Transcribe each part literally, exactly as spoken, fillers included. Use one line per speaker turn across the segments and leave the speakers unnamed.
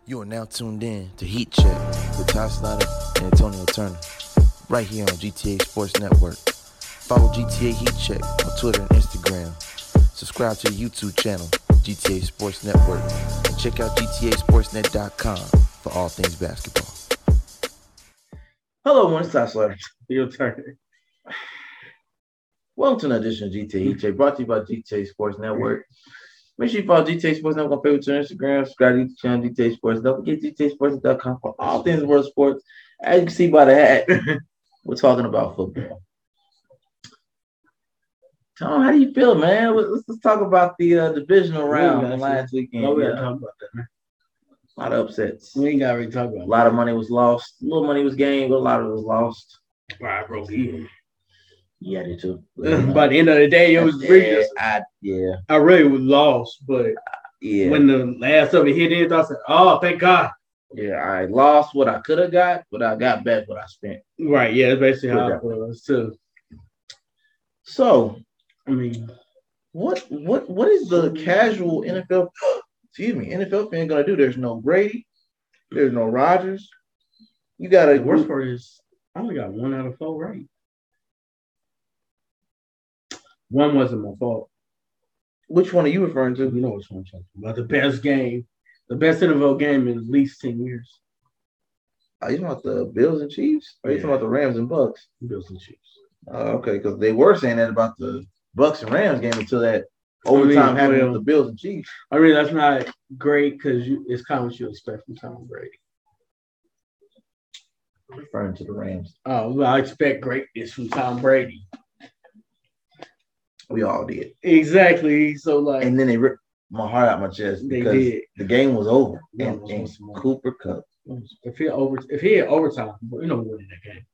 You are now tuned in to Heat Check with Ty Snyder and Antonio Turner, right here on G T A Sports Network. Follow G T A Heat Check on Twitter and Instagram. Subscribe to the YouTube channel, G T A Sports Network, and check out G T A Sports Net dot com for all things basketball. Hello, everyone. It's Ty Snyder.
Your turn.
Welcome to another edition of G T A Heat Check, brought to you by G T A Sports Network. Make sure you follow G T A Sports Network on Facebook, Twitter, Instagram. Subscribe to the channel, G T A Sports. Don't forget G T A Sports dot com for all things world sports. As you can see by the hat, we're talking about football. Tom, how do you feel, man? Let's, let's talk about the uh, divisional round from last weekend.
No, we
yeah.
gotta talk about that, man.
A lot of upsets.
We ain't gotta really talk about
A lot of money was lost. A little money was gained, but a lot of it was lost.
it. I broke even.
Yeah, I did too.
By the end of the day, it was
yeah,
really,
I, yeah.
I really was lost, but
Yeah.
when the last of it hit in, I said, oh, thank God.
Yeah, I lost what I could have got, but I got back what I spent.
Right, yeah, that's basically how
Good
it was, too.
So,
I mean,
what what what is the casual N F L, excuse me, N F L fan gonna do? There's no Brady, there's no Rodgers. You gotta
the worst part is I only got one out of four right. One wasn't my fault.
Which one are you referring to?
You know which one I'm talking about. The best game, the best N F L game in at least ten years.
Are you talking about the Bills and Chiefs? Or are you
Yeah.
talking about the Rams and Bucks?
Bills and Chiefs.
Uh, okay, because they were saying that about the Bucks and Rams game until that overtime
I mean,
happened
well,
with the Bills and Chiefs.
I mean, that's not great because it's kind of what you expect from Tom Brady.
Referring to the Rams.
Oh, well, I expect greatness from Tom Brady.
We all did.
Exactly. So, like,
And then they ripped my heart out my chest
They
because
did.
the game was over.
Yeah,
and
it was
and
once more.
Cooper Cup.
if he over, if he had overtime, you know, we winning that game.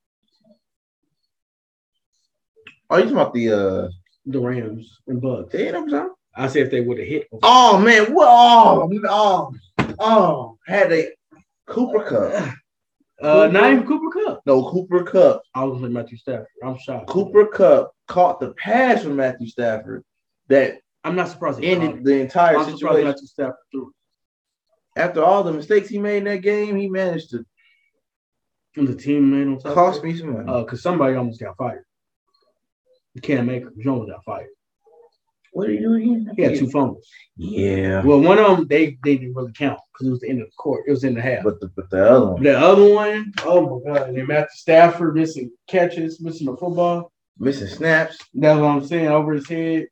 Oh, you talking about the uh
The Rams and Bucks.
they ain't overtime?
I say if they would have hit.
Oh man, what oh, oh, oh, had they Cooper Cup.
uh, not even Cooper Cup.
No, Cooper Cup.
I was with Matthew Stafford. I'm shocked.
Cooper Cup caught the pass from Matthew Stafford that
I'm not surprised. He
ended
caught it.
the entire
I'm surprised
situation.
Matthew Stafford threw
After all the mistakes he made in that game, he managed to
it. And the team made on top.
cost me some money.
Uh, because somebody almost got fired. Cam Akers Jones got fired.
What did he do again?
He had two fumbles.
Yeah.
Well, one of them they, they didn't really count because it was the end of the court. It was in the half.
But the but the other one,
The other one, oh my God, and then Matthew Stafford missing catches, missing the football.
missing snaps.
That's what I'm saying, over his head.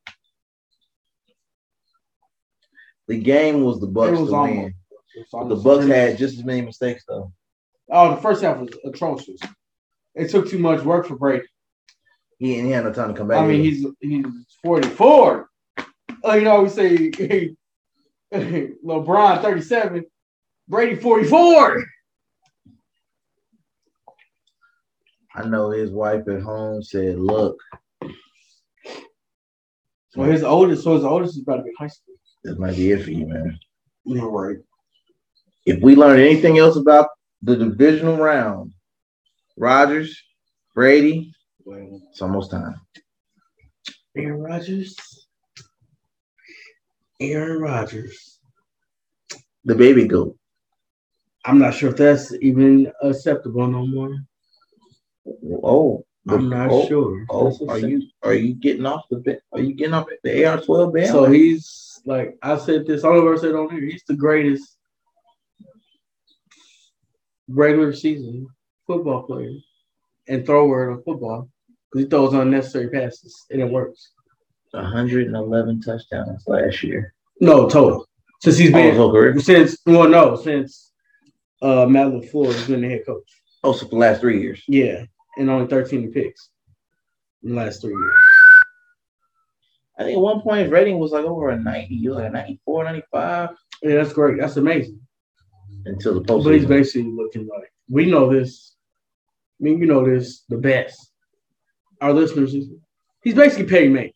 The game was the
It
Bucks
was
to
almost-
win.
it was
But
almost
the Bucks
really-
had just as many mistakes though.
Oh, the first half was atrocious. It took too much work for Brady.
He ain't he had no time to come back.
I mean,
either.
he's he's forty-four. Oh, you know, we say hey, LeBron thirty-seven, Brady forty-four.
I know his wife at home said, "Look,
Well, his oldest, so his oldest is about to be in high school.
this might be it for you, man.
You're right.
If we learn anything else about the divisional round, Rodgers, Brady,
Well,
it's almost time."
Aaron Rodgers. Aaron Rodgers.
The baby goat.
I'm not sure if that's even acceptable no more.
Oh,
I'm not
oh,
sure.
Oh,
That's
are
accept-
you are you getting off the ba- are you getting off the A R twelve band?
So he's like I said this. All of us said on here. He's the greatest regular season football player and thrower of football because he throws unnecessary passes and it works.
one hundred eleven touchdowns last year.
No total since he's
Oh,
been
his whole career?
since well no since uh, Matt LaFleur has been the head coach.
Oh, so for the last three years.
Yeah, and only thirteen picks in the last three years.
I think at one point his rating was like over a ninety. He was like a ninety-four, ninety-five
Yeah, that's great. That's amazing.
until the
But he's
postseason.
basically looking like we know this. I mean, you know this the best. Our listeners, he's basically Peyton Manning.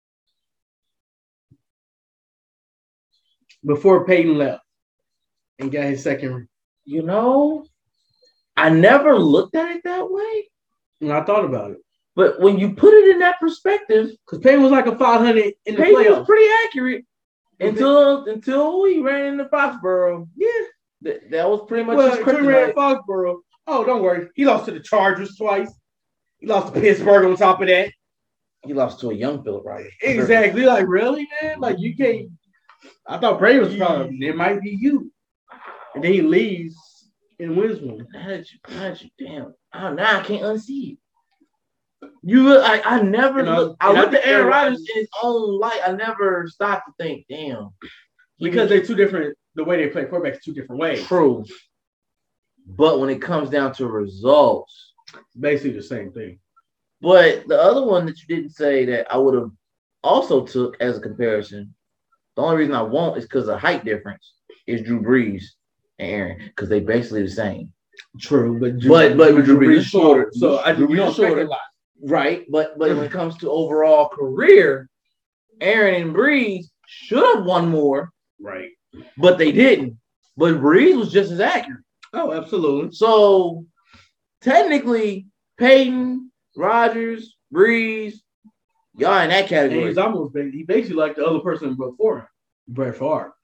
Before Peyton left and got his second ring.
You know, I never looked at it that way.
And I thought about it.
But when you put it in that perspective,
Because Peyton was like a five hundred in the
Peyton was
playoffs.
pretty accurate until until he ran into Foxborough.
Yeah.
That, that was pretty much
Well,
his
Jimmy Red
kryptonite.
Foxborough. Oh, don't worry. He lost to the Chargers twice. He lost to Pittsburgh on top of that.
He lost to a young Philip Rivers.
Exactly. Like, really, man? Like, you can't. I thought Brady was probably, it might be you. And then he leaves and wins one.
How did you, how did you, damn. Oh, now I can't unsee it. You look, I, I never
You know,
look, I
and I
looked at
think
Aaron
Aaron
Rodgers in his own light. I never stopped to think, damn.
Because they're two different, the way they play quarterbacks two different ways.
True. But when it comes down to results,
Basically the same thing.
but the other one that you didn't say that I would have also took as a comparison, the only reason I won't is because of height difference is Drew Brees and Aaron, because they basically the same.
True, but
But but Drew Brees is shorter,
So I
Drew
think you
Brees
don't
is shorter.
shorter. A lot.
Right, but but when it comes to overall career, Aaron and Brees should have won more,
Right.
but they didn't. But Brees was just as accurate.
Oh, absolutely.
So technically, Peyton, Rodgers, Brees, y'all in that
And
category.
he's almost ba- he basically like the other person before him, Brett Favre.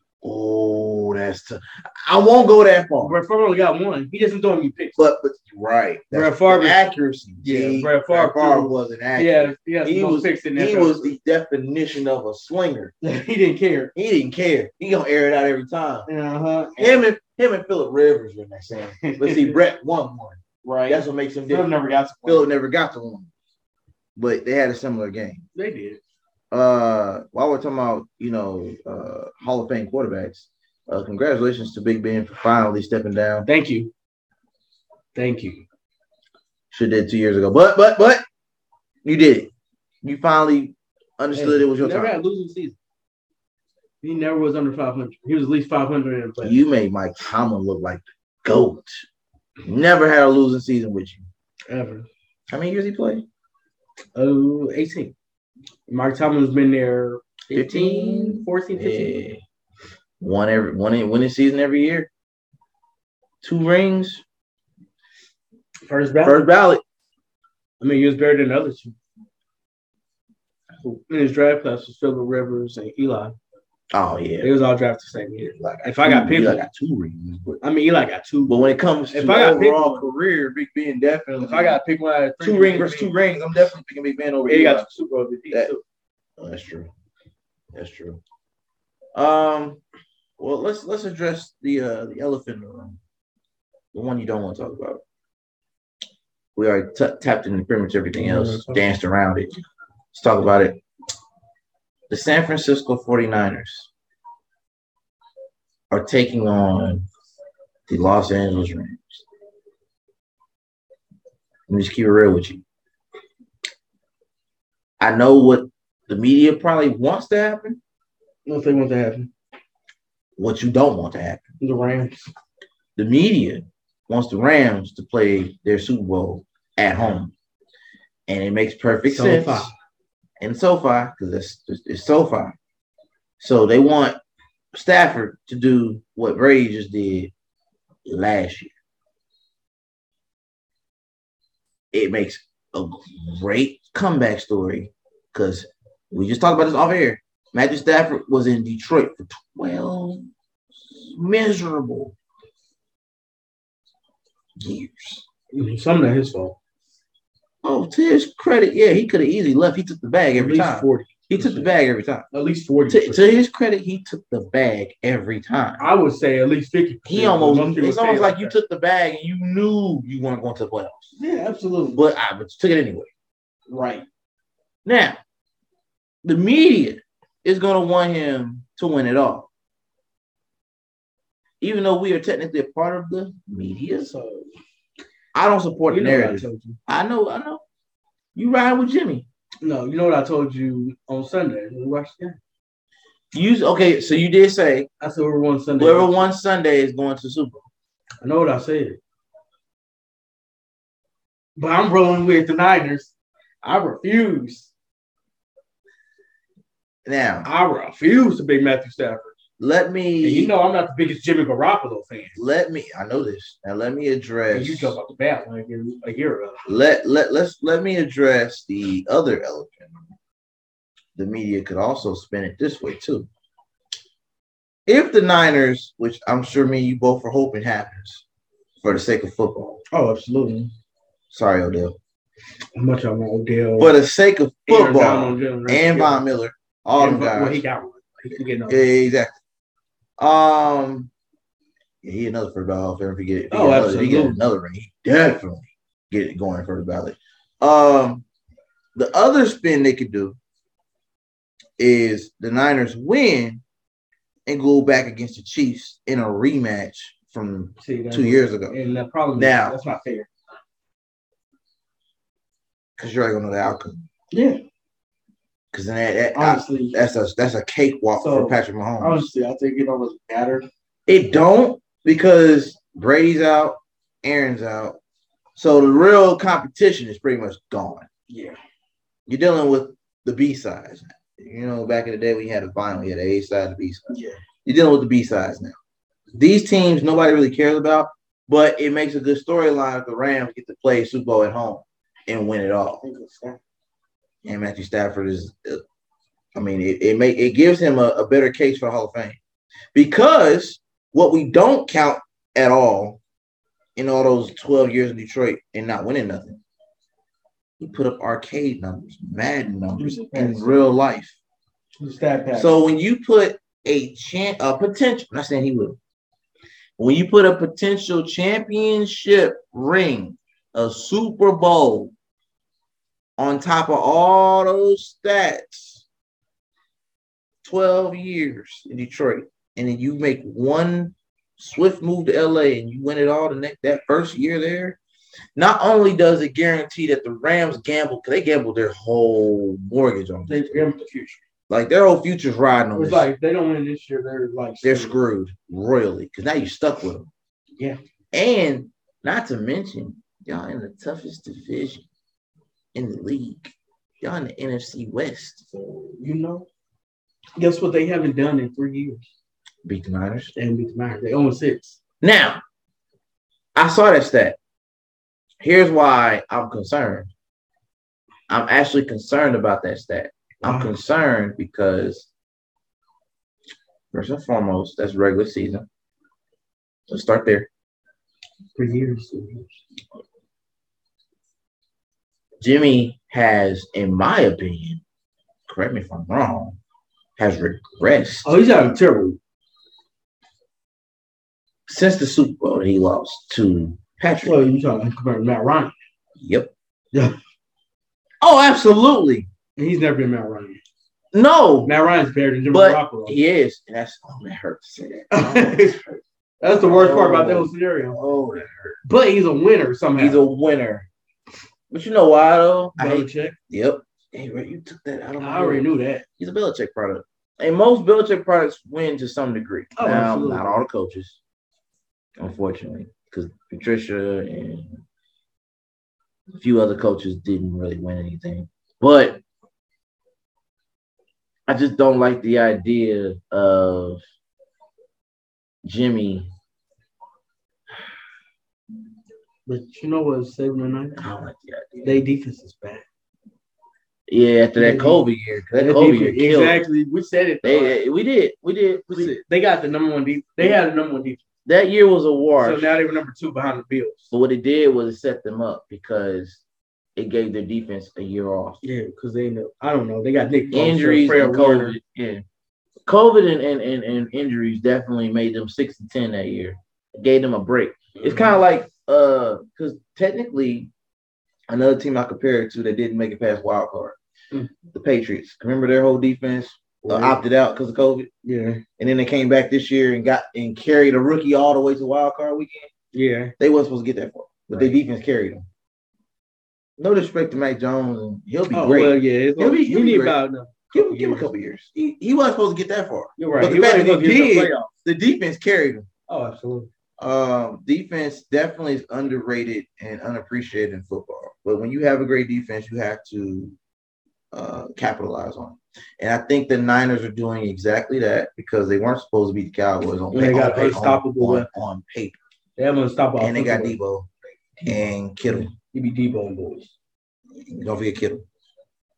Oh, that's tough. I won't go that far.
Brett Favre only got one. He doesn't throw any picks.
But but right,
Brett
that's
Favre-
the accuracy.
Yeah,
See,
Brett Favre too.
wasn't accurate.
Yeah,
he
he
was
picks in
he
that.
was the definition of a slinger.
he didn't care.
He didn't care. He gonna air it out every time.
Uh huh.
Him and him and Philip Rivers were in that same. But see, Brett won one.
Right.
That's what makes him
Phil
different.
never got to play.
Philip never got to one, but they had a similar game.
They did.
Uh, while we're talking about you know uh, Hall of Fame quarterbacks, uh, congratulations to Big Ben for finally stepping down.
Thank you. Thank you.
Should did two years ago, but but but you did it. You finally understood
Hey,
it was your
he never
time.
had a losing season. He never was under five hundred. He was at least five hundred in the play.
You made Mike Tomlin look like the GOAT. Never had a losing season with you.
Ever.
How many years he played?
Oh, eighteen. Mike Tomlin's been there
fifteen,
fifteen, fourteen, fifteen.
Yeah. One every one in winning season every year. Two rings.
First ballot.
First ballot.
I mean, he was better than the other two. In his draft class was Philip Rivers and Eli.
Oh yeah.
They was all drafted the same year.
Like
If I got picked,
Eli got two rings, but
I mean, Eli got two.
but when it comes
If
to
I got picked
overall
one-
career, Big Ben definitely.
If I got picked one out of three,
two rings versus two rings, I'm definitely picking Big Ben over
he
Eli.
got two Super Bowl M V Ps
That-
too.
Oh, that's true. That's true. Um, well, let's let's address the uh the elephant in the room, the one you don't want to talk about. We already t- tapped into pretty much everything else, danced around it. Let's talk about it. The San Francisco forty-niners are taking on the Los Angeles Rams. Let me just keep it real with you. I know what the media probably wants to happen,
What if they want to happen?
what you don't want to happen.
The Rams.
The media wants the Rams to play their Super Bowl at home. And it makes perfect
SoFi.
sense. And SoFi, because it's, it's, it's SoFi. So they want Stafford to do what Brady just did last year. It makes a great comeback story because we just talked about this off air. Matthew Stafford was in Detroit for twelve miserable years.
Some of that his fault.
Oh, to his credit, yeah, he could have easily left. He took the bag
At
every
least
time.
forty.
He took the bag every time.
At least forty.
To, to his credit, he took the bag every time.
I would say at least fifty.
He almost, it's almost like you took the bag and you knew you weren't going to the playoffs.
Yeah, absolutely.
But I but you took it anyway.
Right.
Now, the media is going to want him to win it all. Even though we are technically a part of the media, so I don't support
You
the
know what I
narrative.
told you.
I know, I know. You ride with Jimmy.
No, you know what I told you on Sunday when we watched the game.
You okay? So you did say
I said we won Sunday.
whoever won Sunday is going to the Super Bowl.
I know what I said. But I'm rolling with the Niners. I refuse.
Now,
I refuse to be Matthew Stafford.
let me.
And you know I'm not the biggest Jimmy Garoppolo fan.
Let me. I know this. Now let me address.
And you talked about the bad one a year, a year ago.
Let let let's let me address the other elephant. The media could also spin it this way too. if the Niners, which I'm sure me and you both are hoping happens for the sake of football.
Oh, absolutely.
Sorry, Odell.
How much I want Odell.
For the sake of football
and,
and Von Miller, all them guys.
Well, he got one. He can get
yeah, exactly. Um, yeah, he another first ballot. If he get, if he
oh,
get
absolutely.
Another, if he get another ring, he definitely get it going for the ballot. Um, the other spin they could do is the Niners win and go back against the Chiefs in a rematch from See, two years ago.
And the problem
now,
is that's not fair.
Because you're already gonna know the outcome.
Yeah.
Because then that, that
honestly,
I, that's a that's a cakewalk so, for Patrick Mahomes.
Honestly, I think it don't really matter.
It don't because Brady's out, Aaron's out, so the real competition is pretty much gone.
Yeah.
You're dealing with the B sides. You know, back in the day we had a vinyl, we had the A side, the B side.
Yeah.
You're dealing with the B sides now. These teams nobody really cares about, but it makes a good storyline if the Rams get to play Super Bowl at home and win it all. And Matthew Stafford is, uh, I mean, it it, make, it gives him a, a better case for Hall of Fame. Because what we don't count at all in all those twelve years in Detroit and not winning nothing, he put up arcade numbers, Madden numbers in real life. So when you put a champ, a potential, I'm not saying he will, when you put a potential championship ring, a Super Bowl, on top of all those stats, twelve years in Detroit, and then you make one swift move to L A and you win it all the next that first year there, not only does it guarantee that the Rams gamble, because they gambled their whole mortgage on
they gambled the future.
Like their whole future's riding on
it's
this.
Like if they don't win this year, they're like
they're screwed royally because now you're stuck with them.
Yeah.
And not to mention, y'all in the toughest division in the league. Y'all in the N F C West.
So, you know, guess what they haven't done in three years?
Beat the Niners.
And beat the Niners. They own six.
Now, I saw that stat. Here's why I'm concerned. I'm actually concerned about that stat. I'm wow. concerned because, first and foremost, that's regular season. Let's start there.
Three years.
Jimmy has, in my opinion, correct me if I'm wrong, has regressed.
Oh, he's having terrible.
Since the Super Bowl, he lost to Patrick.
Well, you're talking about Matt Ryan.
Yep.
Yeah.
Oh, absolutely.
He's never been Matt Ryan.
No.
Matt Ryan's better than Jimmy
but
Garoppolo.
He is. And that's, oh, that hurts to say that. Oh,
that's the worst oh, part about that whole scenario.
Oh, that hurt.
But he's a winner somehow.
He's a winner. But you know why, though?
Belichick.
Yep. Hey, right, you took that out of my
I already knew that.
He's a Belichick product. And most Belichick products win to some degree.
Oh,
now,
absolutely.
Not all the coaches, unfortunately, because Patricia and a few other coaches didn't really win anything. But I just don't like the idea of Jimmy.
But you know what's saving the night?
I don't like the idea.
Their defense is bad.
Yeah, after that Kobe year. That Kobe year killed.
Exactly. We said it.
They, we did. We did. We did.
They got the number one defense. They had the number one defense.
That year was a war.
So now they were number two behind the Bills.
But what it did was it set them up because it gave their defense a year off.
Yeah, because they know. I don't know. They got Nick
injuries and COVID. Yeah. COVID and, and, and, and injuries definitely made them six to ten that year. It gave them a break. It's kind of like uh because technically another team I compare it to that didn't make it past wild card. Mm. The Patriots. Remember their whole defense uh, yeah. opted out because of COVID?
Yeah.
And then they came back this year and got and carried a rookie all the way to wild card weekend.
Yeah.
They weren't supposed to get that far. But right. Their defense carried them. No disrespect to Mac Jones, and he'll be
oh,
great.
Well, yeah,
he'll be, he'll be great.
About
give, give him a couple years. He, he wasn't supposed to get that far.
You're right.
But the
he
fact that he did,
the,
the defense carried him.
Oh, absolutely.
Um, defense definitely is underrated and unappreciated in football. But when you have a great defense, you have to uh, capitalize on it. And I think the Niners are doing exactly that because they weren't supposed to beat the Cowboys on,
they
on,
got
on,
unstoppable
on, on paper.
They have unstoppable.
And they got Debo and Kittle.
He be Debo and boys.
Don't forget Kittle.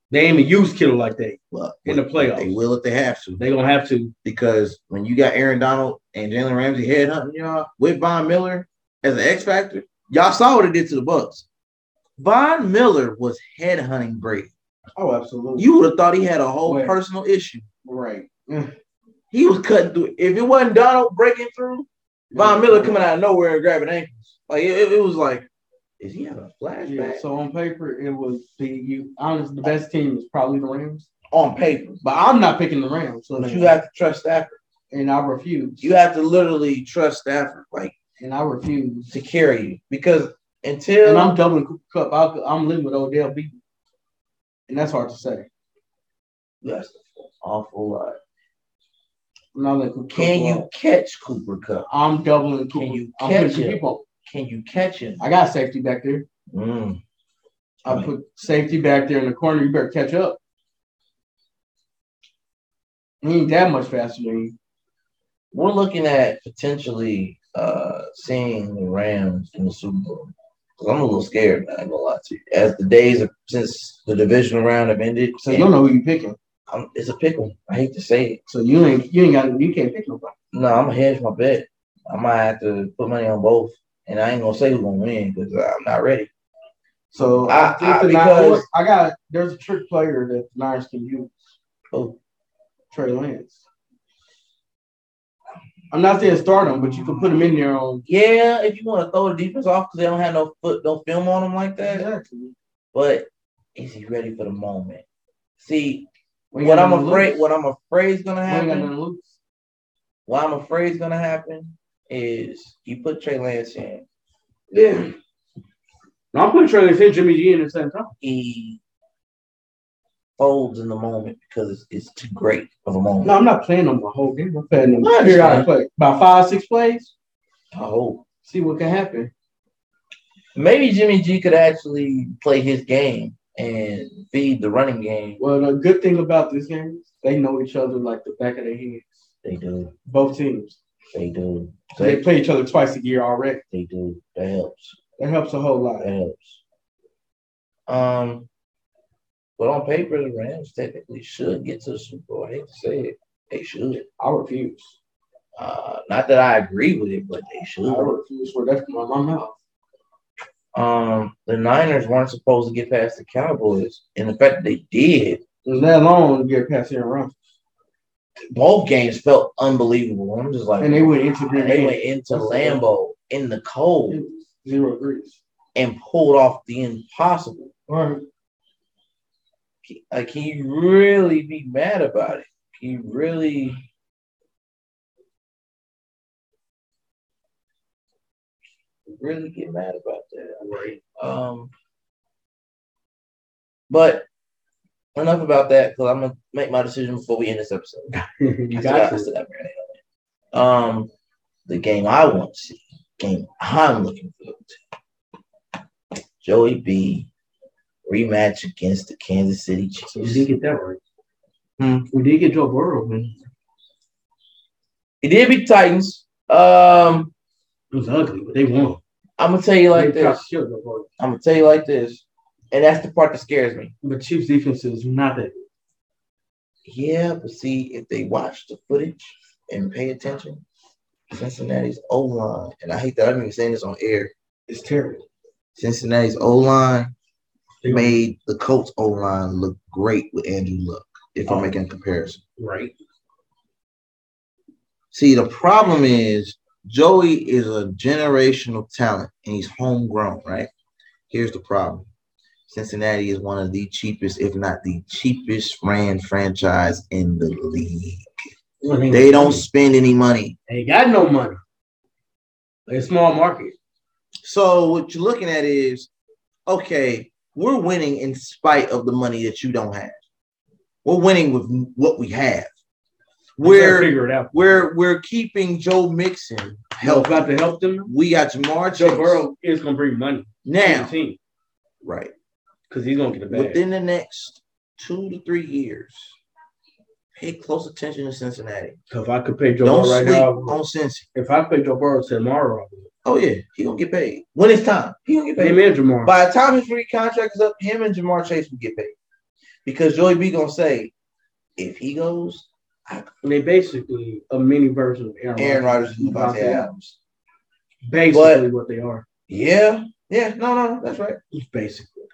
They ain't even use Kittle like that
Well,
in the playoffs.
They will if they have to.
They gonna have to
because when you got Aaron Donald and Jalen Ramsey headhunting y'all with Von Miller as an X factor, y'all saw what it did to the Bucks. Von Miller was headhunting Brady.
Oh, absolutely.
You would have thought he had a whole
Right.
personal issue.
Right.
He was cutting through. If it wasn't Donald breaking through, Von Miller coming out of nowhere and grabbing ankles. Like it, it was like, is he having a flashback?
Yeah, so on paper, it was the you. Honestly, the best team is probably the Rams.
On paper,
But I'm not picking the Rams. So
but you have to trust Stafford.
and I refuse.
You have to literally trust Stafford, like
and I refuse.
to carry you, because until
And I'm doubling Cooper Cup. I'll, I'm living with Odell Beckham, and that's hard to say.
that's an awful lot.
I'm not letting Cooper
Can
Kupp
you
go.
catch Cooper Cup?
I'm doubling Cooper.
Can you
I'm
catch
putting
him?
people.
Can you catch him?
I got safety back there.
Mm.
I
Right.
put safety back there in the corner. You better catch up. He ain't that much faster than you.
We're looking at potentially uh, seeing the Rams in the Super Bowl. 'Cause I'm a little scared. I ain't gonna lie to you. As the days of, since the divisional round have ended,
So you don't know who you picking.
I'm, it's a pickle. I hate to say it.
So you ain't you ain't got you can't pick nobody.
No, I'm gonna hedge my bet. I might have to put money on both, and I ain't gonna say who's gonna win because I'm not ready.
So
I-
I, think
I-
the
because-
Niners, I got there's a trick player that the Niners can use.
Oh,
Trey Lance. I'm not saying start him, but you can put him in there on.
yeah, if you want to throw the defense off because they don't have no foot, no film on them like that.
Exactly.
But is he ready for the moment? See,
We ain't
what
got
I'm
nothing to
afraid,
lose.
what I'm afraid is gonna
We ain't got
happen.
nothing to lose.
What I'm afraid is gonna happen is you put Trey Lance in.
Yeah. No, I'm putting Trey Lance and Jimmy G in at the same time.
He folds in the moment because it's, it's too great of a moment.
No, I'm not playing them the whole game. I'm playing them
I understand.
periodic play. About five, six plays.
I hope.
See what can happen.
Maybe Jimmy G could actually play his game and feed the running game.
Well, the good thing about this game is they know each other like the back of their hands.
They do.
Both teams.
They do.
So they
They,
play each other twice a year already.
they do. That helps.
That helps a whole lot.
That helps. Um, but on paper, the Rams technically should get to the Super Bowl. I hate to say it. They should.
I refuse.
Uh, not that I agree with it, but they
I
should.
refuse for that from my mouth.
Um, the Niners weren't supposed to get past the Cowboys, and the fact that they did,
It that long to get past Aaron Rodgers.
both games felt unbelievable. I'm just like,
And they went into Green
they
Bay.
went into Lambeau in the cold
It was Zero degrees.
and pulled off the impossible.
All right.
Like, can you really be mad about it? Can you really? Really get mad about that, right? Um, but enough about that because I'm gonna make my decision before we end this episode.
You
I
got
still- I
to.
still got marinade on it. Um, the game I want to see, game I'm looking forward to. Joey B rematch against the Kansas City
So we
Chiefs.
did get that right.
Hmm.
We did get Joe Burrow, man.
He did beat the Titans. Um,
It was ugly, but they won.
I'm gonna tell you like
They tried
this.
to shield Joe Burrow.
I'm gonna tell you like this, and that's the part that scares me.
But Chiefs defense is not that good.
Yeah, but see, if they watch the footage and pay attention, Cincinnati's O line, and I hate that I'm even saying this on air.
It's terrible.
Cincinnati's O line
They
made the Colts O line look great with Andrew Luck. If I'm
Oh.
making a comparison,
right.
see, the problem is Joey is a generational talent and he's homegrown, right? Here's the problem. Cincinnati is one of the cheapest, if not the cheapest ran franchise in the league.
I mean,
They don't spend any money.
They got no money. They're a small market.
So what you're looking at is, okay, we're winning in spite of the money that you don't have. We're winning with what we have.
We gotta
We're
figure it out.
we're we're keeping Joe Mixon
Help
healthy.
got to help them.
We got Jamar
Joe
Chase
Burrow is gonna bring money to the
now,
team
right?
because he's gonna get a bag.
Within the next two to three years, pay close attention to Cincinnati.
So if I could pay Joe
Don't
Burrow right
sleep
now,
on Cincy.
if I pay Joe Burrow tomorrow, I would.
Oh yeah, he gonna get paid when it's time. He gonna get paid.
Amen, Jamar.
By the time his free contract is up, him and Jamar Chase will get paid Because Joey B gonna say, if he goes,
I, they basically a mini version of Aaron,
Aaron Rodgers and
Davante
Davante Adams.
Basically,
but,
what they are.
Yeah, yeah, no, no, that's right.
It's basically what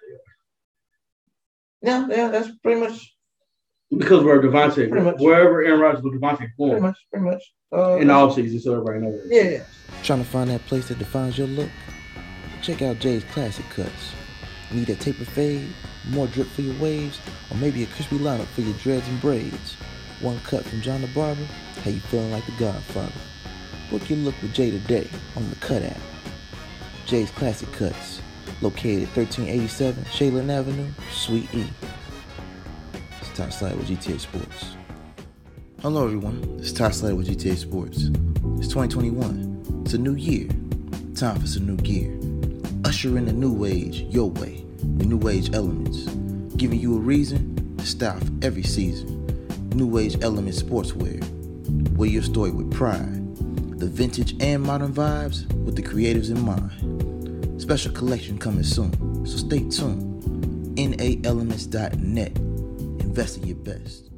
they
are. Yeah, yeah, that's pretty much.
Because where Davante, wherever Aaron Rodgers with Davante going.
Pretty much, pretty much. Uh,
in the offseason, so everybody knows.
Yeah.
Trying to find that place that defines your look? Check out Jay's Classic Cuts. Need a taper fade, more drip for your waves, or maybe a crispy lineup for your dreads and braids? One cut from John the Barber, how you feeling like the Godfather? Book your look with Jay today on the Cut app. Jay's Classic Cuts, located at thirteen eighty-seven Shaylin Avenue, Suite E. It's Ty Slater with G T A Sports. Hello everyone, it's Ty Slater with G T A Sports. It's twenty twenty-one. It's a new year. Time for some new gear. Usher in the new age your way with New Age Elements, giving you a reason to style for every season. New Age Elements Sportswear. Wear your story with pride. The vintage and modern vibes with the creatives in mind. Special collection coming soon, so stay tuned. N A elements dot net. Invest in your best.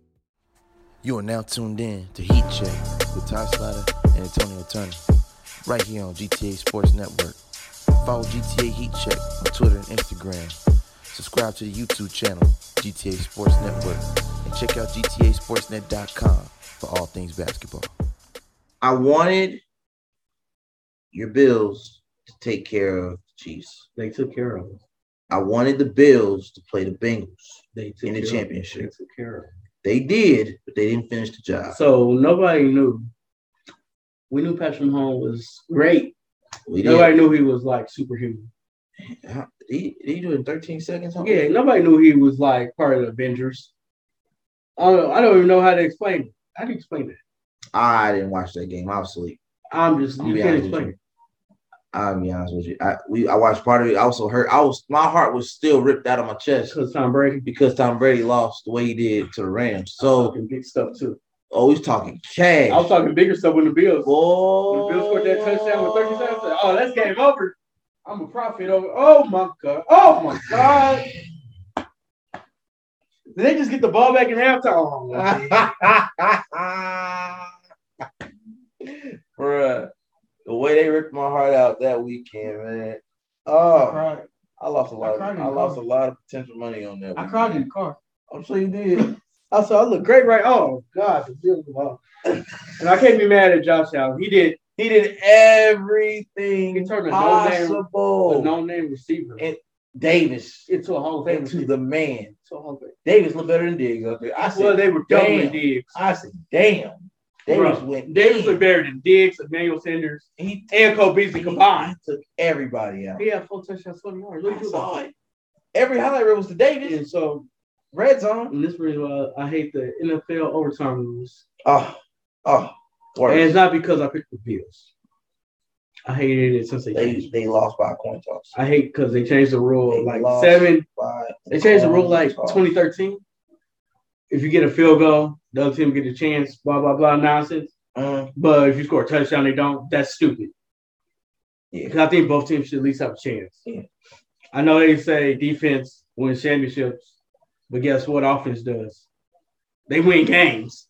You are now tuned in to Heat Check with Ty Slater and Antonio Turner, right here on G T A Sports Network. Follow G T A Heat Check on Twitter and Instagram. Subscribe to the YouTube channel, G T A Sports Network, and check out G T A sports net dot com for all things basketball.
I wanted your Bills to take care of the Chiefs.
They took care of them.
I wanted the Bills to play the Bengals
they took
in the
care
championship.
Of they took care of them.
They did, but they didn't finish the job.
So nobody knew. We knew Patrick Mahomes was great.
We
nobody did. knew he was like superhuman.
Did he, did he do it in thirteen seconds? Huh?
Yeah, nobody knew he was like part of the Avengers. I don't, I don't even know how to explain it. How do you explain it?
I didn't watch that game. I was asleep.
I'm just, you can't explain it.
I'll be honest with you. I we I watched part of it. I also hurt. I was my heart was still ripped out of my chest
because Tom Brady
because Tom Brady lost the way he did to the Rams. So
big stuff too.
Oh, he's talking cash.
I was talking bigger stuff when the Bills.
Oh,
when the Bills scored that touchdown with thirty seconds. Like, oh, that's game over. I'm a profit over. Oh my god. Oh my god. Did they just get the ball back in halftime?
Bruh. The way they ripped my heart out that weekend, man. Oh, I, cried. I lost a lot. I, of, I lost a lot of potential money on that.
I weekend. cried in the car.
I'm sure you did.
I saw I look great, right? Oh God, the Bills were and I can't be mad at Josh Allen. He did.
He did everything
he turned a
possible.
No name, no receiver.
And Davis
into a Hall of Fame.
Into the man.
To a Hall of Fame.
Davis looked better than Diggs up there. I said,
well, they were doubling Diggs.
I said, damn. Davis
Bro,
went.
Davis was better than Diggs, Emmanuel Sanders,
he,
and Cole Beasley combined.
He took everybody out.
He had four touchdowns, twenty yards.
I saw it. Every highlight reel was to Davis.
And so,
red zone.
And this reason why I hate the N F L overtime rules.
Oh, oh.
Worse. And it's not because I picked the Bills. I hated it since they
they,
changed.
They lost by a coin toss.
I hate because they changed the rule they like seven. They changed the rule like toss. twenty thirteen. If you get a field goal, the other team get a chance. Blah blah blah nonsense.
Mm.
But if you score a touchdown, they don't. That's stupid.
Yeah,
because I think both teams should at least have a chance.
Yeah.
I know they say defense wins championships, but guess what? Offense does. They win games.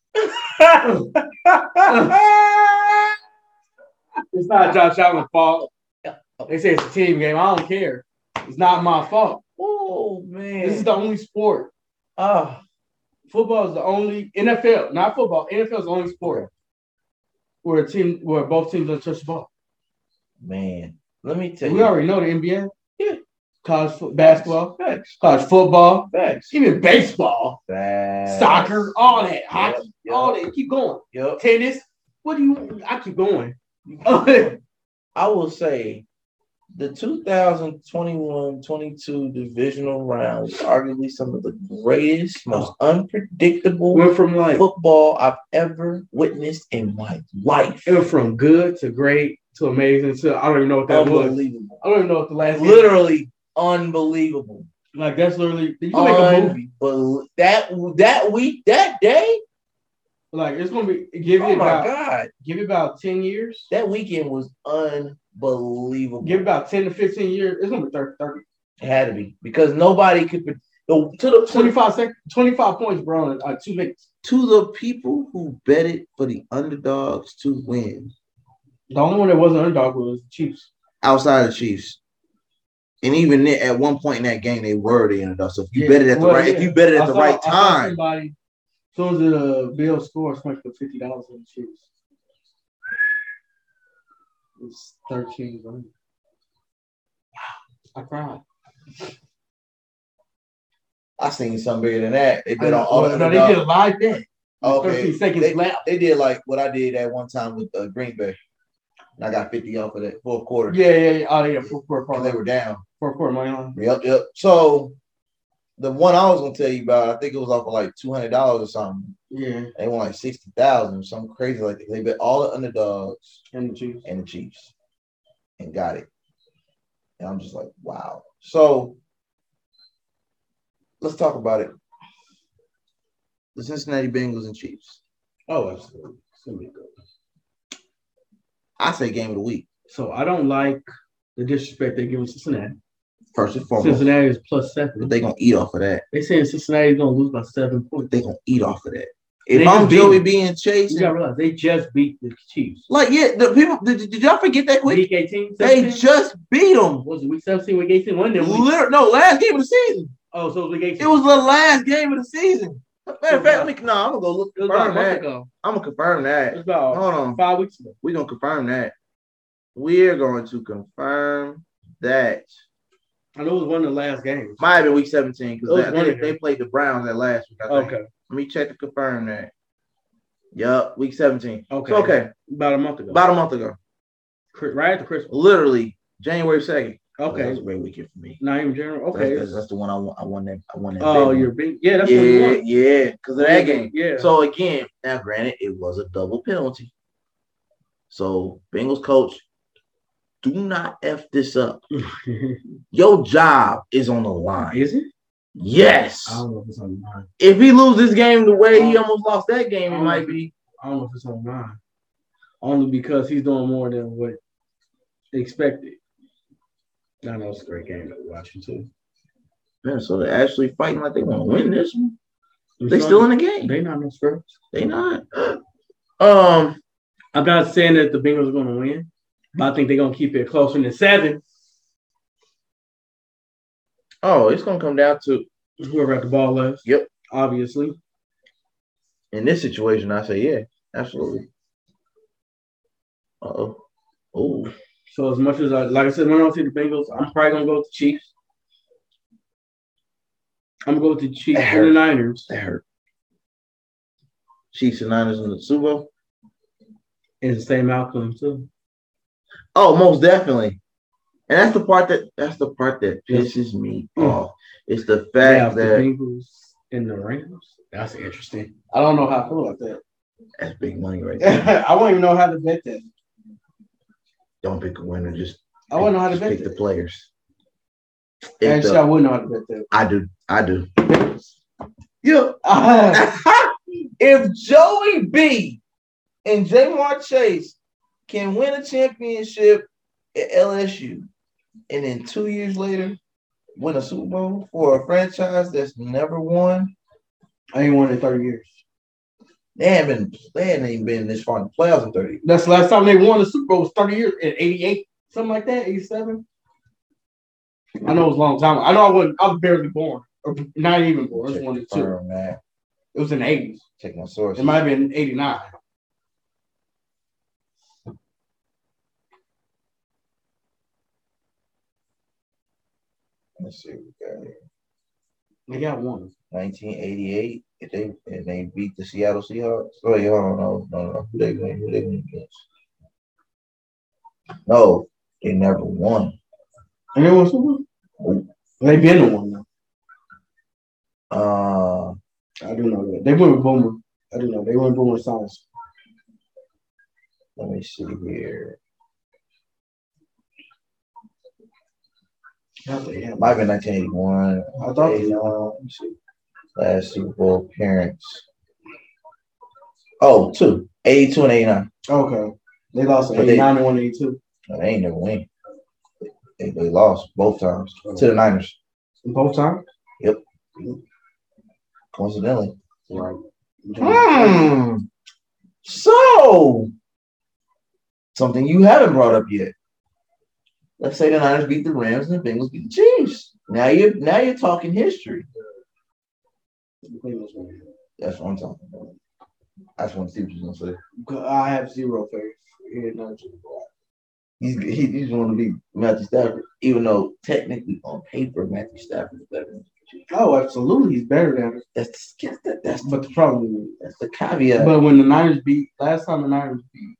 It's not Josh Allen's fault. They say it's a team game. I don't care. It's not my fault.
Oh man,
this is the only sport.
Ah, uh,
football is the only N F L, not football. N F L is the only sport where a team, where both teams don't touch the ball.
Man, let me tell
we
you.
We already know the N B A.
Yeah,
college fo- basketball,
Facts.
college football,
Facts.
Even baseball,
Facts.
soccer, all that, hockey,
yep, yep.
all that. Keep going.
Yep.
Tennis. What do you? I keep going.
I will say the two thousand twenty-one twenty-two divisional round was arguably some of the greatest, most unpredictable
went from like
football I've ever witnessed in my life.
It went from good to great to amazing to I don't even know what that was.
Unbelievable.
I don't even know what the last
literally game. Unbelievable.
Like that's literally did you make a movie?
But that that week, that day.
Like it's gonna be give it
oh my
about
God.
Give it about ten years.
That weekend was unbelievable.
Give it about ten to fifteen years. It's gonna be thirty, thirty.
It had to be because nobody could. The, to the
twenty-five seconds, twenty-five points, bro. Uh, two minutes.
To the people who betted for the underdogs to win.
The only one that wasn't underdog was the Chiefs.
Outside of the Chiefs. And even at one point in that game, they were the underdog. So if you
yeah,
bet it at the
well,
right,
yeah.
if you bet it at
I
the
saw,
right
I
time.
Somebody, as soon as the Bill scores, somebody put fifty dollars on the Chiefs. It's thirteen. Right? Wow. I cried.
I seen something bigger than that. They bet on all
well,
the
no,
underdogs.
they did a live bet.
Okay.
thirteen seconds
they,
left.
They did like what I did at one time with uh, Green Bay. And I got fifty off of that fourth quarter.
Yeah, yeah, yeah. Oh, yeah. Fourth quarter.
Because they were down.
Fourth quarter money line.
Yep, yep. So the one I was gonna tell you about, I think it was off of like two hundred dollars or something.
Yeah.
They won like sixty thousand or something crazy like that. They bet all the underdogs
and the Chiefs
and the Chiefs and got it. And I'm just like, wow. So let's talk about it. The Cincinnati Bengals and Chiefs.
Oh, absolutely. It's gonna be good.
I say game of the week.
So I don't like the disrespect they give Cincinnati.
First and foremost.
Cincinnati is plus seven.
But they're going to eat off of that.
They saying Cincinnati's going to lose by seven points.
They're going to eat off of that. If I'm Joey B and Chase.
You got to realize, they just beat the Chiefs.
Like, yeah, the people, did, did y'all forget that quick?
Week eighteen?
They just beat them.
Was it week seventeen, week eighteen? One of them
Literally, no, last game of the season.
Oh, so it was week eighteen.
It was the last game of the season. Matter of fact, let me, no, I'm going to go look.
It was about a month
that.
ago.
I'm going to confirm that.
It was about
Hold on.
five weeks ago.
We're going to confirm that. We're going to confirm that.
I know it was one of the last games.
Might have been week seventeen because they, they,
the
they played the Browns that last week. I think.
Okay.
Let me check to confirm that. Yup, week seventeen.
Okay.
So, okay.
About a month ago.
About a month ago.
Right after Christmas.
Literally, January second.
Okay.
That was a great weekend for me.
Not even January. Okay.
That's, that's, that's the one I won. I won that. I won that.
Oh, you're big. Yeah, that's
yeah,
what you won.
Yeah, because of that game.
Yeah.
So, again, now granted, it was a double penalty. So, Bengals coach, do not F this up. Your job is on the line.
Is it?
Yes.
I don't know if it's on the line.
If he loses this game the way he almost lost that game, it might be.
I don't know if it's on the line. Only because he's doing more than what expected. I know it's a great game to watch too.
Man, so they're actually fighting like they want to win this one. They still in the game.
They not no Spurs.
They not. Um,
I'm not saying that the Bengals are going to win, but I think they're going to keep it closer than seven.
Oh, it's going to come down to
whoever at the ball left.
Yep.
Obviously.
In this situation, I say, yeah, absolutely. Uh-oh. Oh.
So as much as I, like I said, when I don't see the Bengals, I'm probably going to go with the Chiefs. I'm going to go with the Chiefs and the Niners.
That hurt. Chiefs and Niners in the Super Bowl?
It's the same outcome, too.
Oh, most definitely. And that's the part that that's the part that pisses me mm. off. It's the fact
yeah,
that
the Bengals and the Rams. That's interesting. I don't know how I feel about that.
That's big money right there.
I won't even know how to bet that.
Don't pick a winner. Just
I wouldn't know how to
just
bet
pick
that.
the players.
If Actually, the, I wouldn't know how to bet that.
I do. I do. Yeah. If Joey B and Jamar Chase can win a championship at L S U, and then two years later win a Super Bowl for a franchise that's never won,
I ain't won in thirty years.
They haven't been. They hadn't even been this far in the playoffs in thirty.
That's the last time they won the Super Bowl was thirty years in eighty-eight, something like that, eighty-seven. I know it was a long time. I know I wasn't. I was barely born, or not even born. I was one of two.
Man.
It was in the eighties.
Check my source.
It might have been eighty-nine.
Let's see what we got here.
They got one.
nineteen eighty-eight. If they and they beat the Seattle Seahawks. Oh yeah, hold on, no, no, no. Who they win? Who they win against? No, they never won.
And they won Super Bowl? Oh. They been the one
though. Uh,
I do know that. They went with Boomer. I do know. They went with Boomer Science.
Let me see here. It might have been nineteen eighty-one.
I thought
they, uh, let me see. Last Super Bowl appearance. Oh, two. eighty-two and eighty-nine.
Okay. They lost in eighty-nine and one eighty-two.
No, they ain't never win. They, they lost both times to the Niners.
Both times?
Yep. Coincidentally. Right. Hmm. So, something you haven't brought up yet. Let's say the Niners beat the Rams and the Bengals beat the Chiefs. Now you're now you're talking history. That's what I'm talking about. I just want to see what you're gonna say.
I have zero faith in Niners.
He's he, he's going to be Matthew Stafford, even though technically on paper Matthew Stafford is better.
Oh, absolutely, he's better than us.
That's that, that's
but the problem.
That's the caveat.
But when the Niners beat last time, the Niners beat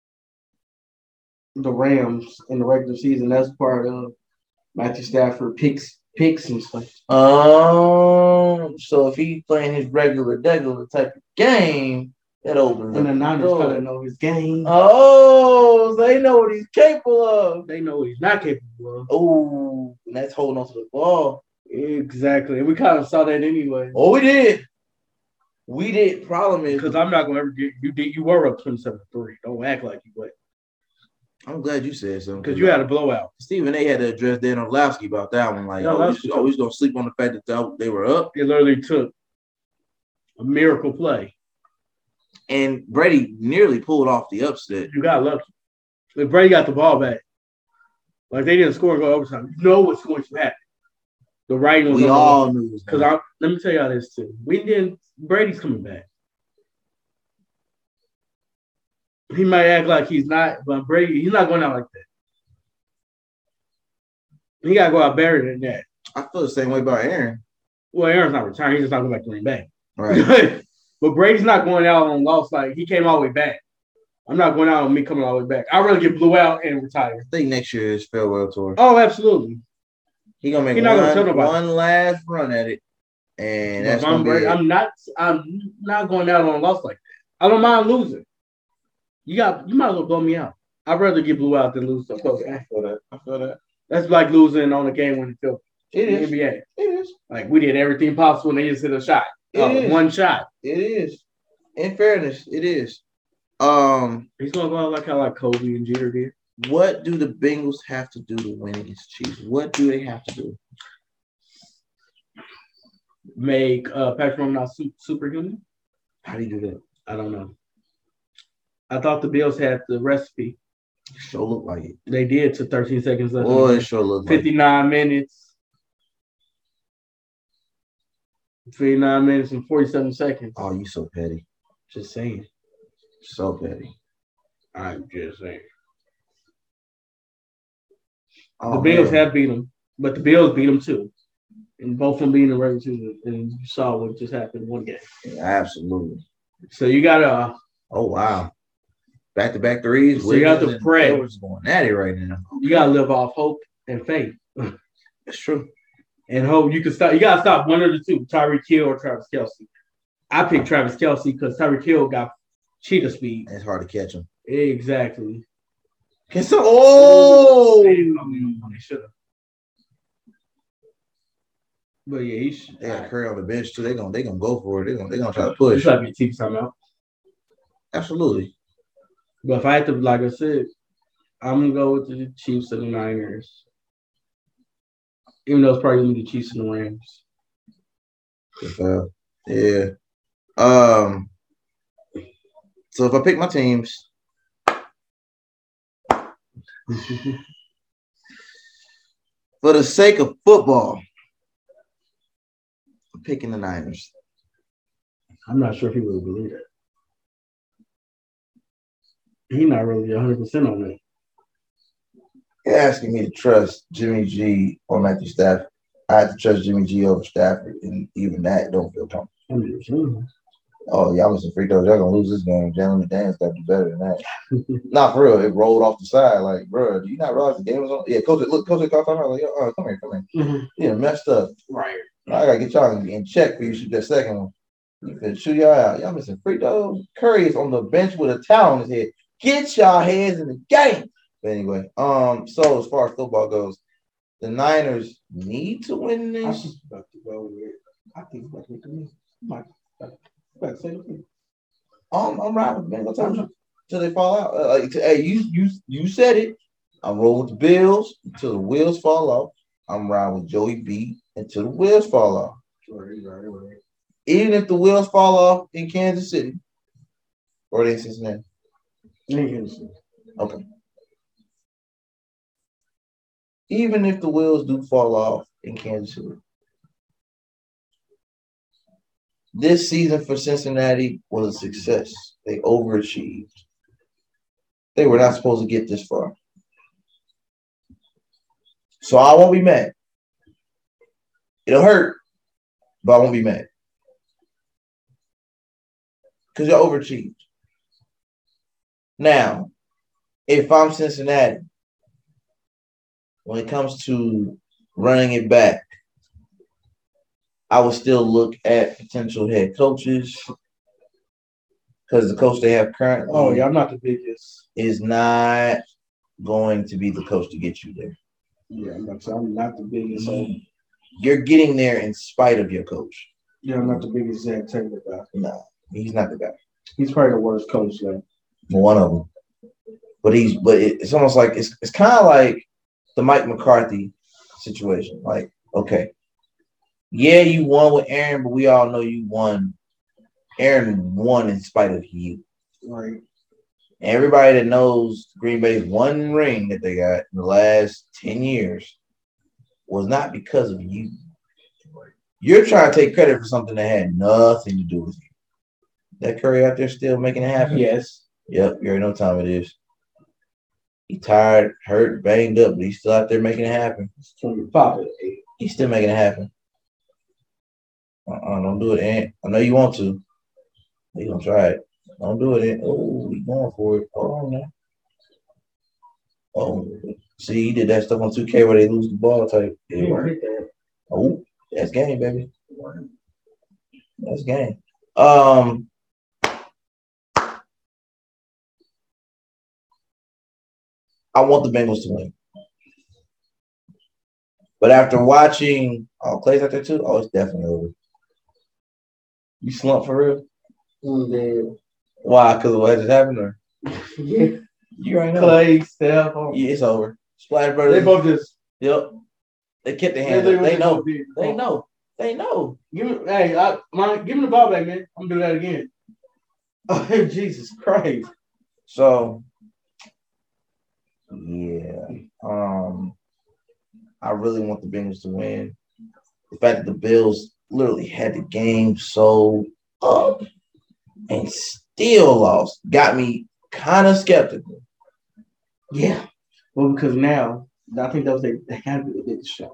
the Rams in the regular season, that's part of Matthew Stafford picks picks and stuff.
Um, so if he's playing his regular, regular type of game, that opens
and
up.
the Niners kind of know his game.
Oh, so they know what he's capable of.
They know what he's not capable of.
Oh, and that's holding on to the ball.
Exactly. And we kind of saw that anyway.
Oh, we did. We did. Problem is,
because I'm not going to ever get you. Did you were up twenty-seven three? Don't act like you were.
I'm glad you said something.
Because you had a blowout.
Stephen A. had to address Dan Orlovsky about that one. Like, oh, he's always going to sleep on the fact that they were up.
It literally took a miracle play.
And Brady nearly pulled off the upset.
You got lucky. If Brady got the ball back, like they didn't score and go overtime, you know what's going to happen. The writing was
we
on
all
the
knew.
Because let me tell y'all this too. We didn't. Brady's coming back. He might act like he's not, but Brady, he's not going out like that. He got to go out better than that.
I feel the same way about Aaron.
Well, Aaron's not retiring. He's just not going back to Green Bay.
Right.
But Brady's not going out on loss. Like, he came all the way back. I'm not going out on me coming all the way back. I'd rather get blew out and retire.
I think next year is farewell tour.
Oh, absolutely.
He's going to make one, one last run at it. And that's
I'm, Brady, I'm not I'm not going out on a loss like that. I don't mind losing. You got you might as well blow me out. I'd rather get blew out than lose to a close game.
I feel that. I feel that.
That's like losing on a game when it's still
it is.
N B A.
It is.
Like we did everything possible and they just hit a shot.
It
uh,
is.
One shot.
It is. In fairness, it is. Um
He's gonna go out like how like Kobe and Jeter did.
What do the Bengals have to do to win against Chiefs? What do they have to do?
Make uh, Patrick Mahomes not su- superhuman?
How do you do that?
I don't know. I thought the Bills had the recipe.
Sure look like it.
They did to thirteen seconds left.
Oh, it sure look
fifty-nine
like
minutes. fifty-nine minutes and forty-seven seconds.
Oh, you so petty.
Just saying.
So petty.
I'm just saying.
Oh,
the Bills
man.
have beat them, but the Bills beat them too. And both of them being in the regular season, and you saw what just happened in one game.
Yeah, absolutely.
So you got to. Uh,
oh, wow. Back to back threes.
So you have to pray.
What's going at it right now?
You got to live off hope and faith.
That's true.
And hope you can stop. You got to stop one of the two, Tyreek Hill or Travis Kelce. I picked Travis Kelce because Tyreek Hill got cheetah speed.
And it's hard to catch him.
Exactly.
Can so? Oh,
they should have. But yeah, he should.
They got Curry on the bench too. They're gonna they gonna go for it. They're gonna they gonna try to push.
It's like a T V timeout.
Absolutely.
But if I had to, like I said, I'm gonna go with the Chiefs and the Niners. Even though it's probably gonna be the Chiefs and the Rams.
Uh, yeah. Um. So if I pick my teams, for the sake of football, I'm picking the Niners.
I'm not sure if he really believe that. He's not really one hundred percent on that.
You're asking me to trust Jimmy G or Matthew Stafford. I have to trust Jimmy G over Stafford, and even that don't feel comfortable. Oh, y'all was some freak throws. Y'all gonna lose this game. Jalen McDaniels got to do better than that. Not for real. It rolled off the side. Like, bro, do you not realize the game was on? Yeah, coach. Look, coach. Called time out. Like, oh, come here, come here. Mm-hmm. Yeah, messed up.
Right.
I gotta get y'all in check for you shoot that second one. You can shoot y'all out. Y'all missing free throws. Curry is on the bench with a towel on his head. Get y'all heads in the game. But anyway, um, so as far as football goes, the Niners need to win this.
I think about to go with. I think about to win. I'm about to say the thing.
Um, I'm riding with Bengals until they fall out. Uh, like, hey, you you you said it. I'm rolling with the Bills until the wheels fall off. I'm riding with Joey B until the wheels fall off.
Right, right, right.
Even if the wheels fall off in Kansas City, or in Cincinnati.
In Kansas City.
Okay. Even if the wheels do fall off in Kansas City, this season for Cincinnati was a success. They overachieved. They were not supposed to get this far. So I won't be mad. It'll hurt, but I won't be mad. Because you're overachieved. Now, if I'm Cincinnati, when it comes to running it back, I would still look at potential head coaches because the coach they have currently
oh, yeah, I'm not the biggest.
is not going to be the coach to get you there.
Yeah, I'm not, I'm not the biggest. So.
You're getting there in spite of your coach.
Yeah, I'm not the biggest Zac Taylor guy.
No, he's not the guy.
He's probably the worst coach though.
One of them. But he's but it, it's almost like it's it's kind of like the Mike McCarthy situation. Like, okay, yeah, you won with Aaron, but we all know you won. Aaron won in spite of you.
Right.
Everybody that knows Green Bay's one ring that they got in the last ten years was not because of you. You're trying to take credit for something that had nothing to do with you. That Curry out there still making it happen?
Yes.
Yep, you already know what time it is. He tired, hurt, banged up, but he's still out there making it happen. He's still making it happen. Uh-uh, don't do it, Ant. I know you want to. You're going to try it. Don't do it, Ant. Oh, he's going for it. Hold on now. Oh, see, he did that stuff on two K where they lose the ball type. It worked. Oh, that's game, baby. That's game. Um, I want the Bengals to win. But after watching, oh, Clay's out there too? Oh, it's definitely over. You slumped for real?
Mm-hmm.
Why? Because of what just happened? Or?
Yeah.
You already know.
Clay, Steph. Oh.
Yeah, it's over. Splash Brothers.
They both just.
Yep. They kept their hands up. They know. They know. They know.
Give me, hey, I, my, give me the ball back, man. I'm going to do that again. Oh, Jesus Christ.
So, yeah. Um, I really want the Bengals to win. The fact that the Bills literally had the game sold up and still lost got me kind of skeptical.
Yeah. Well, because now, I think that was they, they had to be the biggest challenge.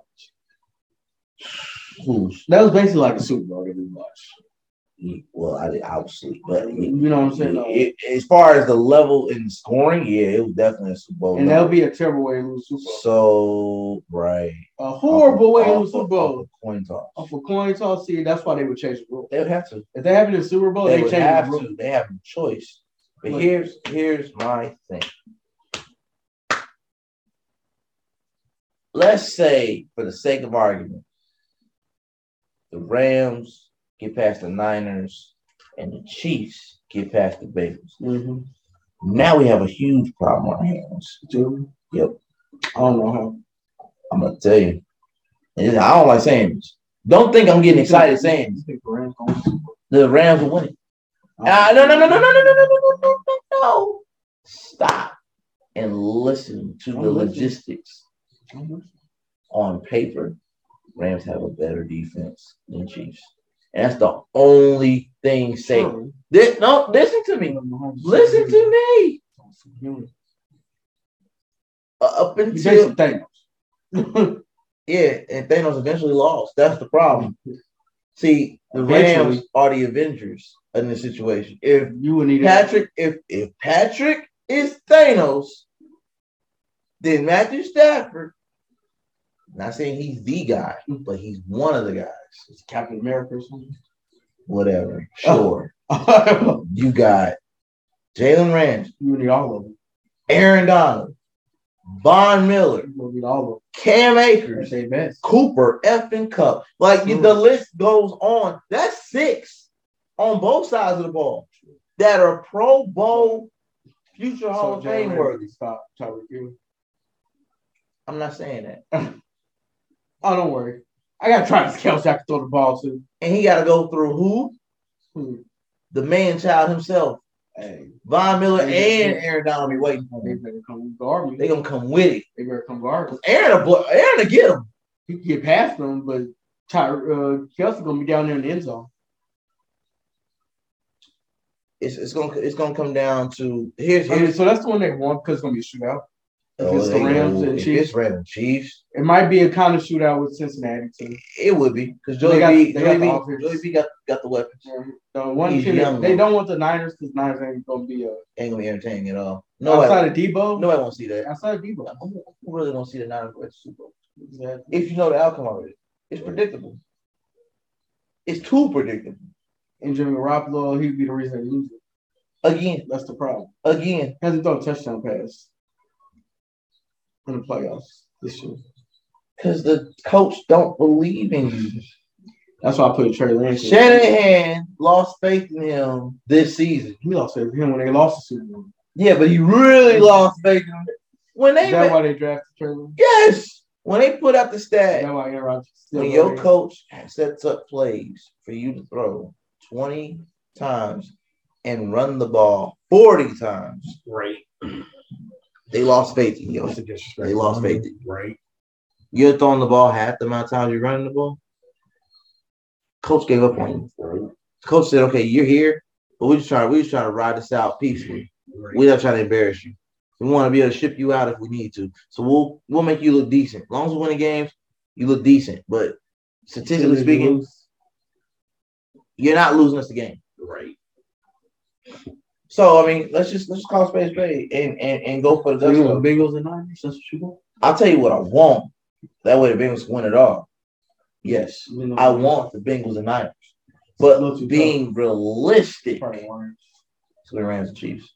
Who's?
That was basically like a Super Bowl that we watched.
Well, I did obviously, but
you know what I'm saying?
It, it, as far as the level in scoring, yeah, it was definitely a Super Bowl.
And that would be a terrible way to lose Super Bowl.
So, right.
A horrible way to lose Super
Bowl.
Bowl.
Coin toss.
Off a coin toss, see, that's why they would change the rule.
They would have to.
If they have it in Super Bowl,
they,
they
would
change
have
the rule.
to. They have no choice. But
Look.
here's here's my thing. Let's say, for the sake of argument, the Rams get past the Niners and the Chiefs get past the Bengals.
Mm-hmm.
Now we have a huge problem on our hands.
Do
we? Yep.
I don't know how.
I'm going to tell you. And I don't like saying this. Don't think I'm getting excited saying this. The Rams will win it. Uh, no, no, no, no, no, no, no, no, no, no, no, no. Stop and listen to the logistics. On paper, Rams have a better defense than Chiefs. And that's the only thing safe. This, no, listen to me. Listen to me. Uh, up until Thanos. Yeah, and Thanos eventually lost. That's the problem. See, the Rams are the Avengers in this situation. If
you would need
Patrick, if if Patrick is Thanos, then Matthew Stafford. Not saying he's the guy, but he's one of the guys.
It's Captain America or something.
Whatever. Sure. Oh. You got Jalen Ramsey.
You need all of them.
Aaron Donald. Von Miller.
You need all of them.
Cam Akers.
Say best.
Cooper effing Cup. Like mm. the list goes on. That's six on both sides of the ball that are Pro Bowl, future Hall
so
of Fame worthy.
Stop. Tyreek Hill.
I'm not saying that.
Oh, don't worry. I got Travis Kelce I can throw the ball to.
And he got to go through who?
Who?
The man child himself.
Hey,
Von Miller
they,
and
they,
Aaron Donald be waiting for
him. They better come guard me.
They going to come with it.
They better come guard me.
Aaron, Aaron to get him.
He can get past them, but Ty, uh, Kelce going to be down there in the end zone.
It's it's gonna it's gonna come down to here's, here's
I mean, so that's the one they want because it's gonna be a shootout. If
oh,
it's the Rams
go,
and
if
Chiefs,
it's Rams and Chiefs,
it might be a kind of shootout with Cincinnati too.
It would be because Joey
got,
B,
Joey B,
Joey B got got the weapons.
Um, the one
He's
team
young,
they
though.
don't want the Niners because Niners ain't gonna be a
ain't gonna be entertaining at all. No,
outside of Debo,
nobody won't see that.
Outside of Debo,
I really don't see the Niners go to Super Bowl.
Exactly.
If you know the outcome already, it's predictable. It's too predictable.
And Jimmy Garoppolo, he'd be the reason they lose it.
Again,
that's the problem.
Again,
he hasn't thrown a touchdown pass in the playoffs this year
because the coach don't believe in you.
That's why I put Trey Lance.
Shanahan lost faith in him this season.
He lost faith in him when they lost the Super Bowl.
Yeah, but he really lost faith in him when they.
Is that why they drafted Trey Lance?
Yes, when they put out the stat.
Is that why Aaron Rodgers
when your coach sets up plays for you to throw twenty times and run the ball forty times.
Right.
They lost faith in you. They lost faith in you. Right. You're throwing the ball half the amount of times you're running the ball. Coach gave up on you. Right. Coach said, okay, you're here, but we're just trying, we're just trying to ride this out peacefully. Right. We're not trying to embarrass you. We want to be able to ship you out if we need to. So we'll we'll make you look decent. As long as we're winning games, you look decent. But statistically speaking, you're not losing us the game. Right. So I mean, let's just let's just call space spade and, and and go for the
Bengals, Bengals and Niners. That's what you want.
I'll tell you what I want. That way the Bengals win it all. Yes, I want the Bengals and Niners, but being realistic, it's the Rams and Chiefs.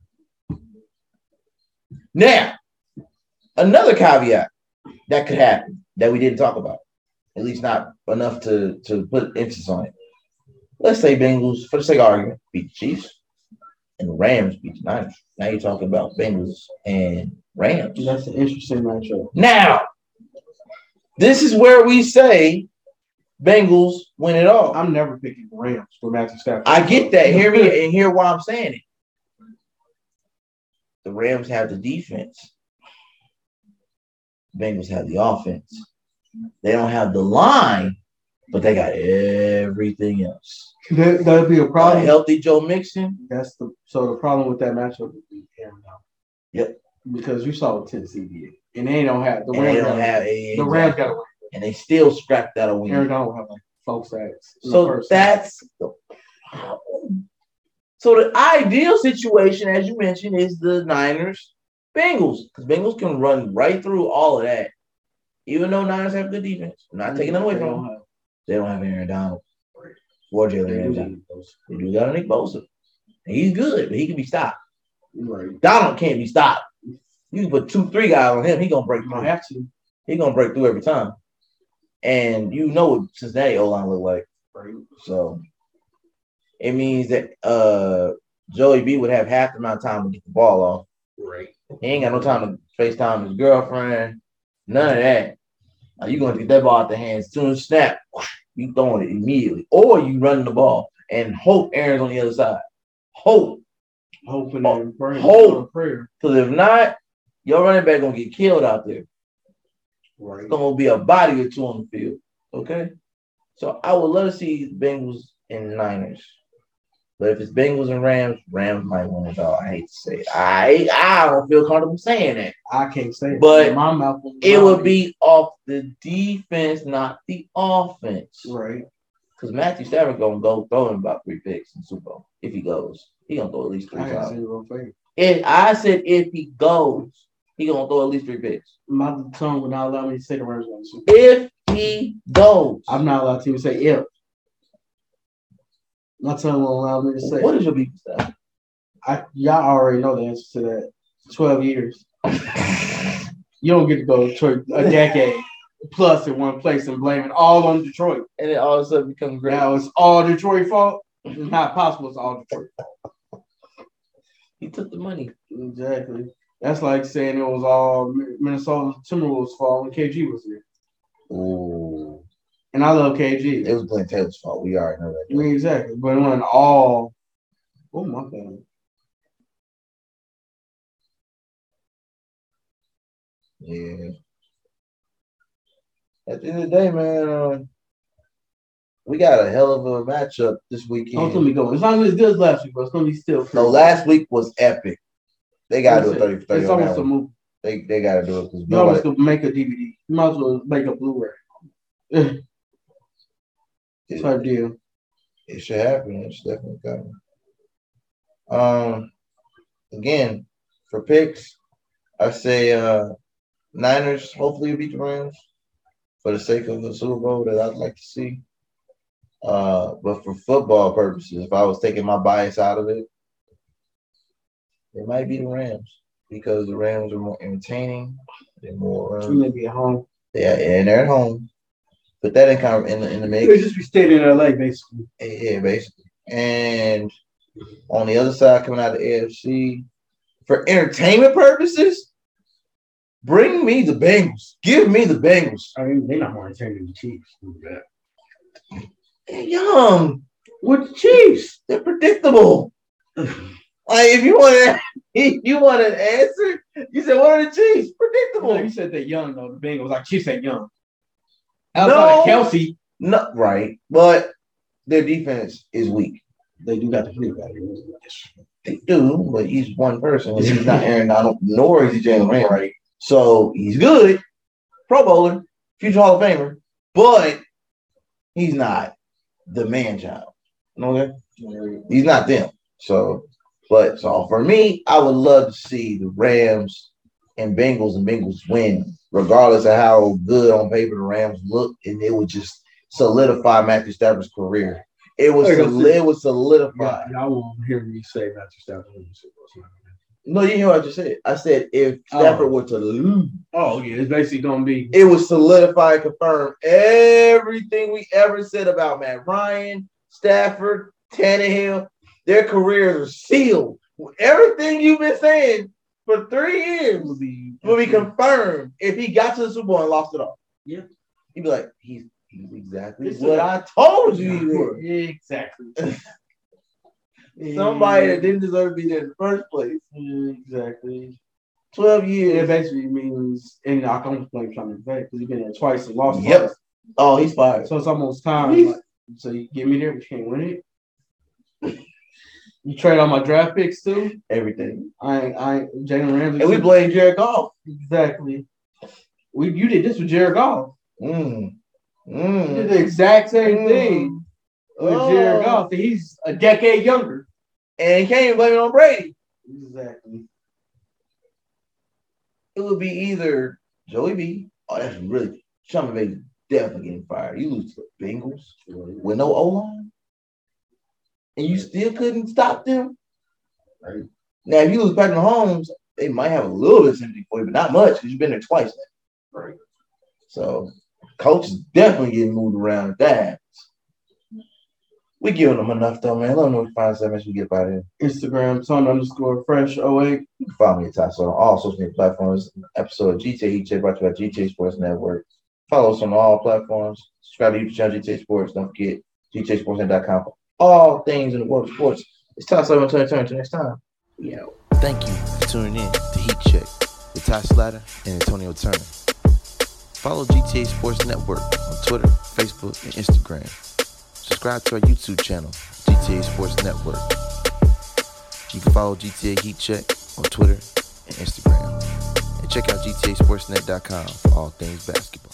Now, another caveat that could happen that we didn't talk about, at least not enough to to put emphasis on it. Let's say Bengals, for the sake of argument, beat the Chiefs. And the Rams beat the Niners. Now you're talking about Bengals and Rams.
That's an interesting matchup.
Now, this is where we say Bengals win it all.
I'm never picking the Rams for Matthew Stafford.
I get that. Hear me and hear why I'm saying it. The Rams have the defense. Bengals have the offense. They don't have the line, but they got everything else.
That that'd be a problem.
A healthy Joe Mixon.
That's the so the problem with that matchup would be Aaron Donald.
Yep.
Because you saw what Tennessee did, and they don't have the
and
Rams.
They don't have
a, the Rams got to win,
and they still scrapped out a win.
Aaron Donald will have like four sacks.
So that's the problem. So the ideal situation, as you mentioned, is the Niners, Bengals, because Bengals can run right through all of that. Even though Niners have good defense, I'm not taking them away from them. They don't have Aaron Donald. Or Jalen Ramsey. They do got a Nick Bosa. And he's good, but he can be stopped.
Right.
Donald can't be stopped. You can put two, three guys on him, he gonna break through.
Have to.
He gonna break through every time. And you know what Cincinnati O-line look like.
Right.
So it means that uh, Joey B would have half the amount of time to get the ball off.
Right.
He ain't got no time to FaceTime his girlfriend. None of that. Now you're gonna get that ball out the hands as soon as snap. You throwing it immediately, or you running the ball and hope Aaron's on the other side. Hope,
hoping and praying.
Hope, because if not, your running back gonna get killed out there.
Right,
it's gonna be a body or two on the field. Okay, so I would love to see Bengals and Niners, but if it's Bengals and Rams, Rams might win it all. I hate to say it. I I don't feel comfortable saying that.
I can't say it,
but
my mouth
it would be off the defense, not the offense.
Right.
Because Matthew Stafford gonna go throwing about three picks in Super Bowl. If he goes, he gonna throw at least three times. If I said if he goes, he gonna throw at least three picks.
My tongue would not allow me to say the Rams going to Super
Bowl. If he goes,
I'm not allowed to even say if. My tongue won't allow me to say.
What is your beef stuff?
I y'all already know the answer to that. Twelve years. You don't get to go to a decade plus in one place and blame it all on Detroit.
And it all of a sudden becomes great.
Now it's all Detroit fault. It's not possible. It's all Detroit.
He took the money.
Exactly. That's like saying it was all Minnesota Timberwolves' fault when K G was here.
Oh.
And I love K G.
It was Glenn Taylor's fault. We already know that.
I mean, exactly. But it wasn't all. Oh, my God.
Yeah. At the end of the day, man, uh, we got a hell of a matchup this weekend.
Don't tell me go. It's not as good as last week, but it's going to be still.
No, last week was epic. They got to do a thirty for thirty.
It's almost a movie.
They, they got to do it. Because
you always could make a D V D. You might as well make a Blu-ray. Type deal.
It should happen. It's definitely coming. Um, again, for picks, I say uh, Niners hopefully beat the Rams for the sake of the Super Bowl that I'd like to see. Uh, but for football purposes, if I was taking my bias out of it, it might be the Rams because the Rams are more entertaining. They're more.
Um, they be at home.
Yeah, and they're at home. Put that in kind of in the in the mix.
They just be staying in L A basically.
Yeah, basically. And on the other side, coming out of the A F C, for entertainment purposes, bring me the Bengals. Give me the Bengals.
I mean, they're not more entertaining than the Chiefs.
They're young with the Chiefs. They're predictable. Like if you want to, if you want an answer, you said what are the Chiefs? Predictable.
No, you said they're young though. The Bengals, like Chiefs ain't young. Outside
no,
of Kelsey,
no, right, but their defense is weak.
They do got the fleet back.
They do, but he's one person. And he's not Aaron Donald, nor is he Jalen Ramsey. Right? So he's good, Pro Bowler, future Hall of Famer, but he's not the man child. Okay, he's not them. So, but so for me, I would love to see the Rams and Bengals and Bengals win, regardless of how good on paper the Rams look, and it would just solidify Matthew Stafford's career. It was sol- it was solidify.
Yeah, I won't hear me say Matthew Stafford.
No, you hear what I just said. I said if Stafford oh. were to lose.
Oh, yeah, it's basically going to be.
It would solidify and confirm everything we ever said about Matt Ryan, Stafford, Tannehill. Their careers are sealed. Everything you've been saying for three years will be, will be confirmed if he got to the Super Bowl and lost it all.
Yeah.
He'd be like, he's, he's exactly it's what a, I told you he was.
Exactly.
Somebody yeah. that didn't deserve to be there in the first place.
Yeah, exactly.
twelve years.
It basically means, and I don't blame Sean McVay because he's been there twice and lost
yep.
twice.
Oh, he's fired.
So it's almost time. Like, so you get me there, but you can't win it. You trade all my draft picks too.
Everything.
I, I, Jalen Ramsey.
And we blame Jared Goff.
Exactly. We, you did this with Jared Goff.
Mm. Mm.
You did the exact same mm. thing with oh. Jared Goff. He's a decade younger.
And he can't even blame it on Brady.
Exactly.
It would be either Joey B. Oh, that's really Sean McVay definitely getting fired. You lose to the Bengals with no O-line. And you still couldn't stop them. Right. Now, if you lose Patrick Mahomes, they might have a little bit of sympathy for you, but not much because you've been there twice now. Right. So, coach is definitely getting moved around at that. We giving them enough, though, man. Let them know we find something as we get by there.
Instagram, son underscore fresh oh eight.
You can follow me at Ty on all social media platforms. Episode of G T A Heat Check brought to you by G T A Sports Network. Follow us on all platforms. Subscribe to YouTube channel G T A Sports. Don't forget G T A Sports Net dot com for all things in the world of sports. It's Ty Slater until turn until next time.
Yeah.
Thank you for tuning in to Heat Check with Ty Slater and Antonio Turner. Follow G T A Sports Network on Twitter, Facebook, and Instagram. Subscribe to our YouTube channel, G T A Sports Network. You can follow G T A Heat Check on Twitter and Instagram. And check out G T A Sports Net dot com for all things basketball.